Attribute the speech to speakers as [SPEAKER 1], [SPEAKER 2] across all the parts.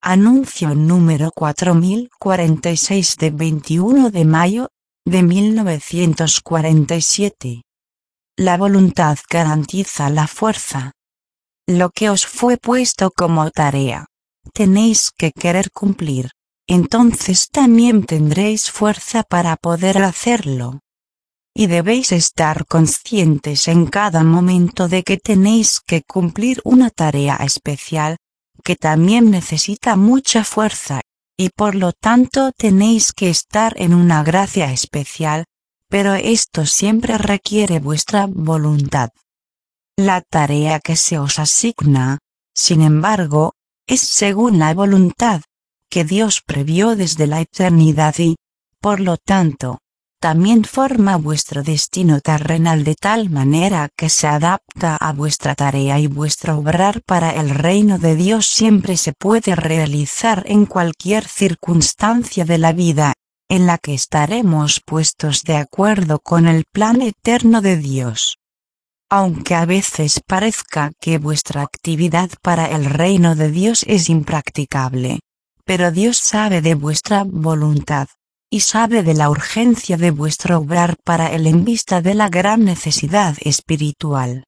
[SPEAKER 1] Anuncio número 4046 de 21 de mayo de 1947. La voluntad garantiza la fuerza. Lo que os fue puesto como tarea, tenéis que querer cumplir, entonces también tendréis fuerza para poder hacerlo. Y debéis estar conscientes en cada momento de que tenéis que cumplir una tarea especial, que también necesita mucha fuerza, y por lo tanto tenéis que estar en una gracia especial, pero esto siempre requiere vuestra voluntad. La tarea que se os asigna, sin embargo, es según la voluntad, que Dios previó desde la eternidad y, por lo tanto, también forma vuestro destino terrenal de tal manera que se adapta a vuestra tarea y vuestro obrar para el reino de Dios siempre se puede realizar en cualquier circunstancia de la vida, en la que estaremos puestos de acuerdo con el plan eterno de Dios. Aunque a veces parezca que vuestra actividad para el reino de Dios es impracticable, pero Dios sabe de vuestra voluntad, y sabe de la urgencia de vuestro obrar para él en vista de la gran necesidad espiritual.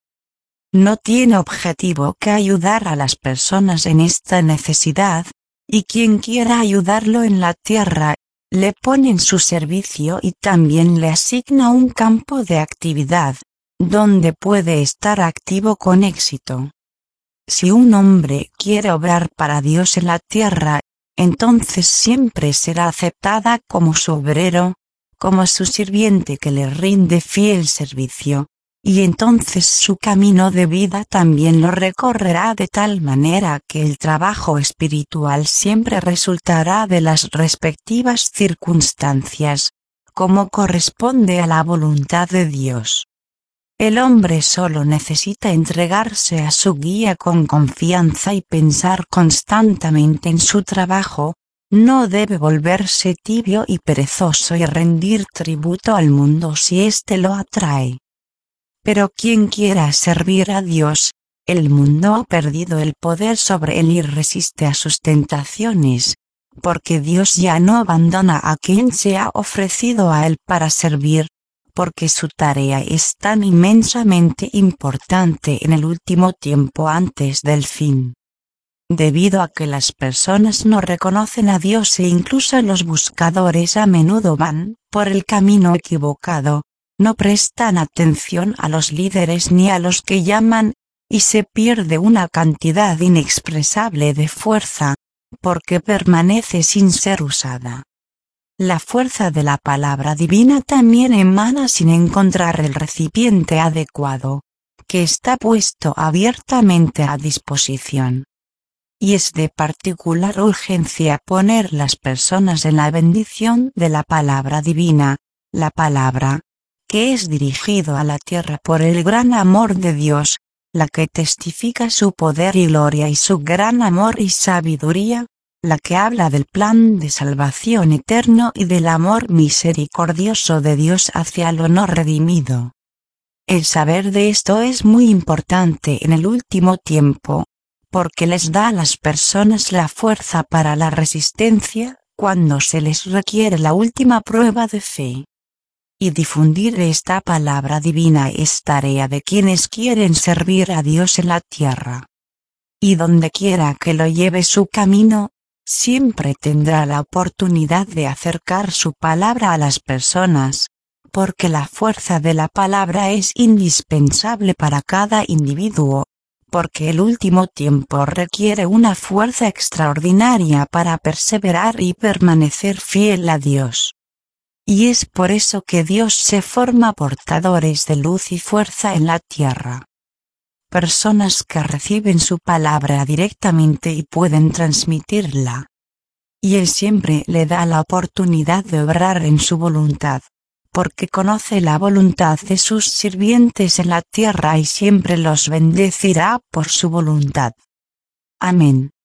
[SPEAKER 1] No tiene objetivo que ayudar a las personas en esta necesidad, y quien quiera ayudarlo en la tierra, le pone en su servicio y también le asigna un campo de actividad, donde puede estar activo con éxito. Si un hombre quiere obrar para Dios en la tierra, entonces siempre será aceptada como su obrero, como su sirviente que le rinde fiel servicio, y entonces su camino de vida también lo recorrerá de tal manera que el trabajo espiritual siempre resultará de las respectivas circunstancias, como corresponde a la voluntad de Dios. El hombre solo necesita entregarse a su guía con confianza y pensar constantemente en su trabajo, no debe volverse tibio y perezoso y rendir tributo al mundo si éste lo atrae. Pero quien quiera servir a Dios, el mundo ha perdido el poder sobre él y resiste a sus tentaciones, porque Dios ya no abandona a quien se ha ofrecido a él para servir, porque su tarea es tan inmensamente importante en el último tiempo antes del fin. Debido a que las personas no reconocen a Dios e incluso los buscadores a menudo van por el camino equivocado, no prestan atención a los líderes ni a los que llaman, y se pierde una cantidad inexpresable de fuerza, porque permanece sin ser usada. La fuerza de la palabra divina también emana sin encontrar el recipiente adecuado, que está puesto abiertamente a disposición. Y es de particular urgencia poner las personas en la bendición de la palabra divina, la palabra, que es dirigido a la tierra por el gran amor de Dios, la que testifica su poder y gloria y su gran amor y sabiduría, la que habla del plan de salvación eterno y del amor misericordioso de Dios hacia lo no redimido. El saber de esto es muy importante en el último tiempo, porque les da a las personas la fuerza para la resistencia, cuando se les requiere la última prueba de fe. Y difundir esta palabra divina es tarea de quienes quieren servir a Dios en la tierra. Y donde quiera que lo lleve su camino, siempre tendrá la oportunidad de acercar su palabra a las personas, porque la fuerza de la palabra es indispensable para cada individuo, porque el último tiempo requiere una fuerza extraordinaria para perseverar y permanecer fiel a Dios. Y es por eso que Dios se forma portadores de luz y fuerza en la tierra. Personas que reciben su palabra directamente y pueden transmitirla. Y Él siempre le da la oportunidad de obrar en su voluntad, porque conoce la voluntad de sus sirvientes en la tierra y siempre los bendecirá por su voluntad. Amén.